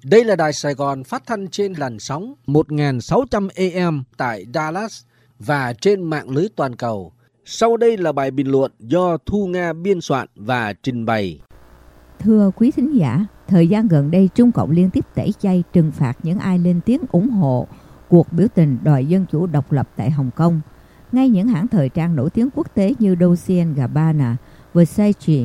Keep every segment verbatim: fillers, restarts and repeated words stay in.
Đây là Đài Sài Gòn phát thanh trên làn sóng một nghìn sáu trăm A M tại Dallas và trên mạng lưới toàn cầu. Sau đây là bài bình luận do Thu Nga biên soạn và trình bày. Thưa quý thính giả, thời gian gần đây Trung Cộng liên tiếp tẩy chay trừng phạt những ai lên tiếng ủng hộ cuộc biểu tình đòi dân chủ độc lập tại Hồng Kông. Ngay những hãng thời trang nổi tiếng quốc tế như Dolce and Gabbana, Versace,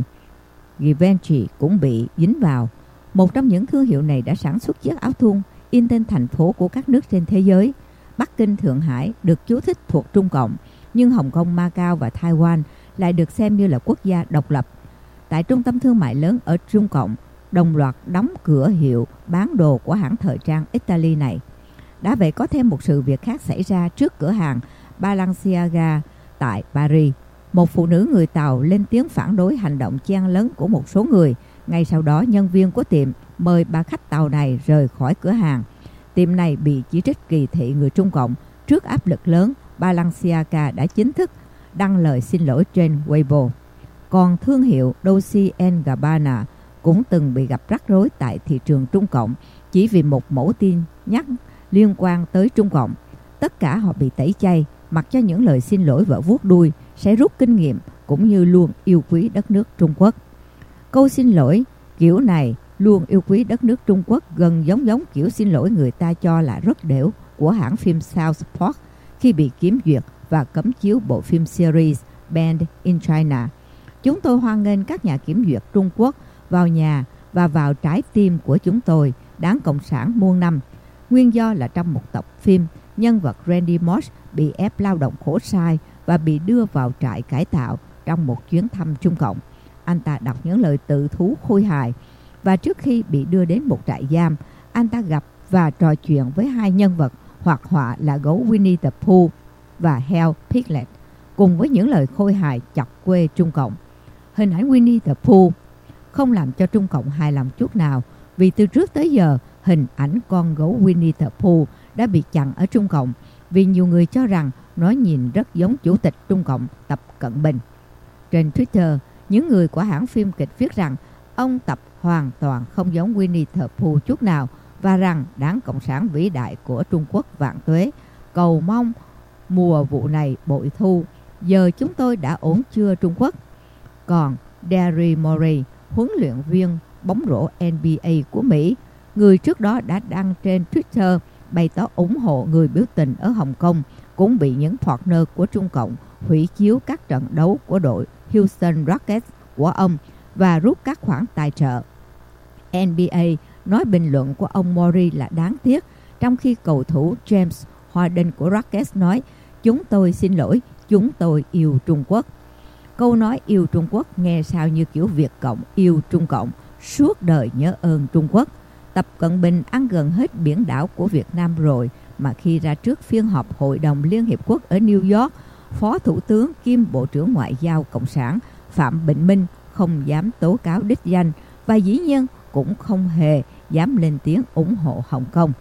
Givenchy cũng bị dính vào. Một trong những thương hiệu này đã sản xuất chiếc áo thun in tên thành phố của các nước trên thế giới. Bắc Kinh, Thượng Hải được chú thích thuộc Trung Cộng, nhưng Hồng Kông, Macau và Taiwan lại được xem như là quốc gia độc lập. Tại trung tâm thương mại lớn ở Trung Cộng, đồng loạt đóng cửa hiệu bán đồ của hãng thời trang Italy này. Đã vậy có thêm một sự việc khác xảy ra trước cửa hàng Balenciaga tại Paris. Một phụ nữ người Tàu lên tiếng phản đối hành động chen lấn của một số người. Ngay sau đó, nhân viên của tiệm mời bà khách Tàu này rời khỏi cửa hàng. Tiệm này bị chỉ trích kỳ thị người Trung Cộng. Trước áp lực lớn, Balenciaga đã chính thức đăng lời xin lỗi trên Weibo. Còn thương hiệu Dolce and Gabbana cũng từng bị gặp rắc rối tại thị trường Trung Cộng chỉ vì một mẫu tin nhắc liên quan tới Trung Cộng. Tất cả họ bị tẩy chay, mặc cho những lời xin lỗi và vuốt đuôi sẽ rút kinh nghiệm cũng như luôn yêu quý đất nước Trung Quốc. Câu xin lỗi kiểu này luôn yêu quý đất nước Trung Quốc gần giống giống kiểu xin lỗi người ta cho là rất đểu của hãng phim Southport khi bị kiểm duyệt và cấm chiếu bộ phim series Banned in China. Chúng tôi hoan nghênh các nhà kiểm duyệt Trung Quốc vào nhà và vào trái tim của chúng tôi, Đảng Cộng sản muôn năm. Nguyên do là trong một tập phim, nhân vật Randy Moss bị ép lao động khổ sai và bị đưa vào trại cải tạo trong một chuyến thăm Trung Cộng. Anh ta đọc những lời tự thú khôi hài và trước khi bị đưa đến một trại giam, anh ta gặp và trò chuyện với hai nhân vật hoạt họa là gấu Winnie the Pooh và heo Piglet, cùng với những lời khôi hài chọc quê Trung Cộng. Hình ảnh Winnie the Pooh không làm cho Trung Cộng hài lòng chút nào, vì từ trước tới giờ hình ảnh con gấu Winnie the Pooh đã bị chặn ở Trung Cộng vì nhiều người cho rằng nó nhìn rất giống Chủ tịch Trung Cộng Tập Cận Bình. Trên Twitter, những người của hãng phim kịch viết rằng ông Tập hoàn toàn không giống Winnie the Pooh chút nào và rằng Đảng Cộng sản vĩ đại của Trung Quốc vạn tuế, cầu mong mùa vụ này bội thu, giờ chúng tôi đã ổn chưa Trung Quốc. Còn Daryl Morey, huấn luyện viên bóng rổ N B A của Mỹ, người trước đó đã đăng trên Twitter bày tỏ ủng hộ người biểu tình ở Hồng Kông, cũng bị những partner của Trung Cộng hủy chiếu các trận đấu của đội Houston Rockets của ông và rút các khoản tài trợ. N B A nói bình luận của ông Mori là đáng tiếc, trong khi cầu thủ James Harden của Rockets nói: "Chúng tôi xin lỗi, chúng tôi yêu Trung Quốc." Câu nói yêu Trung Quốc nghe sao như kiểu Việt Cộng yêu Trung Cộng, suốt đời nhớ ơn Trung Quốc. Tập Cận Bình ăn gần hết biển đảo của Việt Nam rồi, mà khi ra trước phiên họp Hội đồng Liên Hiệp Quốc ở New York, Phó Thủ tướng kiêm Bộ trưởng Ngoại giao Cộng sản Phạm Bình Minh không dám tố cáo đích danh và dĩ nhiên cũng không hề dám lên tiếng ủng hộ Hồng Kông.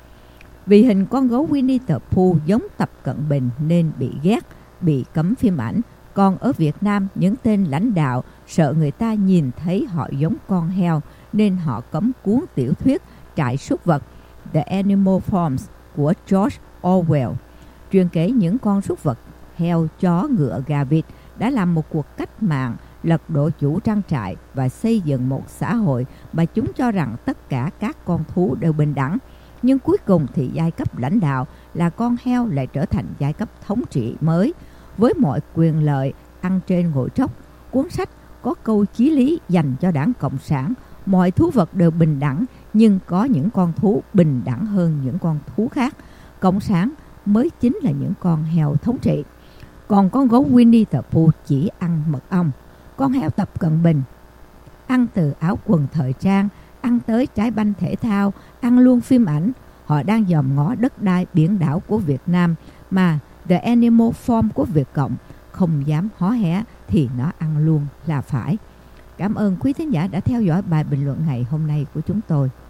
Vì hình con gấu Winnie the Pooh giống Tập Cận Bình nên bị ghét, bị cấm phim ảnh. Còn ở Việt Nam, những tên lãnh đạo sợ người ta nhìn thấy họ giống con heo nên họ cấm cuốn tiểu thuyết Trại súc vật The Animal Farm của George Orwell, truyền kể những con súc vật heo, chó, ngựa, gà, vịt đã làm một cuộc cách mạng, lật đổ chủ trang trại và xây dựng một xã hội mà chúng cho rằng tất cả các con thú đều bình đẳng. Nhưng cuối cùng thì giai cấp lãnh đạo là con heo lại trở thành giai cấp thống trị mới, với mọi quyền lợi ăn trên ngồi tróc. Cuốn sách có câu chí lý dành cho Đảng Cộng sản: mọi thú vật đều bình đẳng, nhưng có những con thú bình đẳng hơn những con thú khác. Cộng sản mới chính là những con heo thống trị. Còn con gấu Winnie the Pooh chỉ ăn mật ong. Con heo Tập Cận Bình ăn từ áo quần thời trang, ăn tới trái banh thể thao, ăn luôn phim ảnh. Họ đang dòm ngó đất đai biển đảo của Việt Nam mà The Animal Farm của Việt Cộng không dám hó hé thì nó ăn luôn là phải. Cảm ơn quý thính giả đã theo dõi bài bình luận ngày hôm nay của chúng tôi.